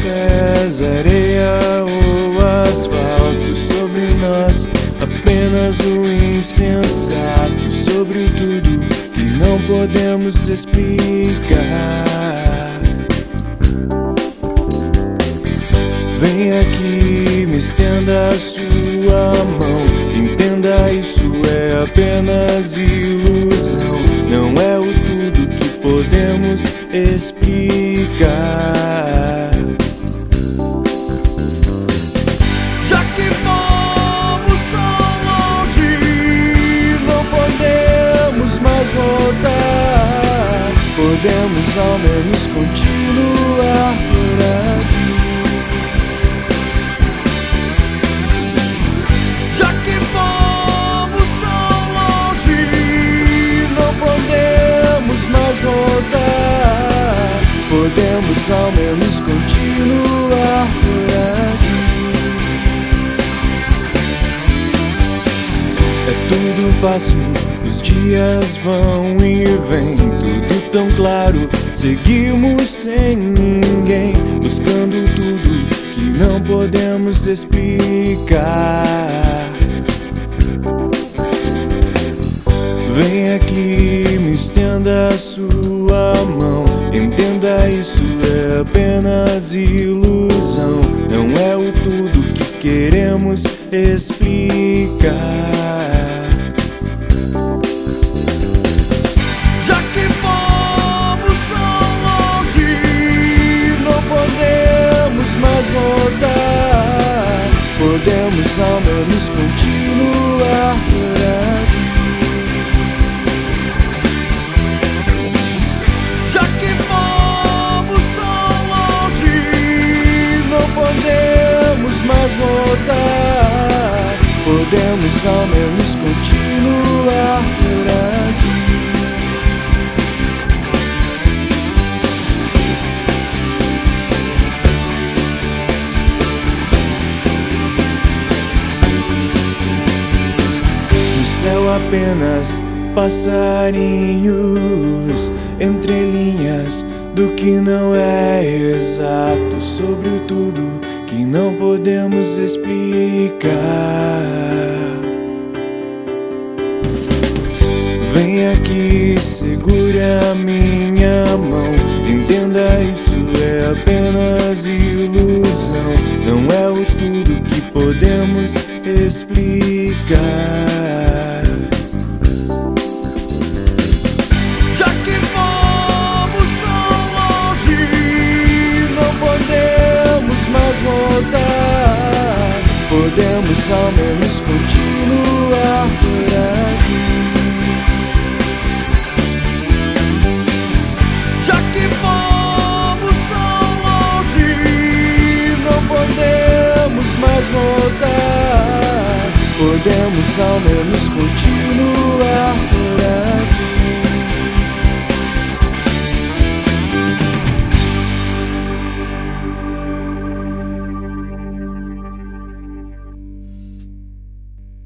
pés, areia ou asfalto sobre nós, apenas o insensato sobre tudo que não podemos explicar. Vem aqui, me estenda a sua mão, entenda, isso é apenas ilusão, não é o tudo que podemos explicar. Já que vamos tão longe, não podemos mais voltar, podemos ao menos continuar por aqui. já que vamos tão longe, Não podemos mais voltar, podemos ao menos continuar por aqui. É tudo fácil, os dias vão e vêm, tudo tão claro. Seguimos sem ninguém, buscando tudo que não podemos explicar. Vem aqui, me estenda a sua mão, entenda, isso é apenas ilusão, não é o tudo que queremos explicar. já que vamos tão longe, Não podemos mais voltar, podemos ao menos continuar por aqui. já que vamos tão longe, Não podemos mais voltar, podemos ao menos continuar por aqui. No céu apenas passarinhos, entre linhas do que não é exato, sobre o tudo que não podemos explicar. Vem aqui, segure a minha mão, entenda, isso é apenas ilusão, não é o tudo que podemos explicar. já que vamos tão longe, Não podemos mais voltar, podemos ao menos continuar por aqui. já que vamos tão longe, Não podemos mais voltar, podemos ao menos continuar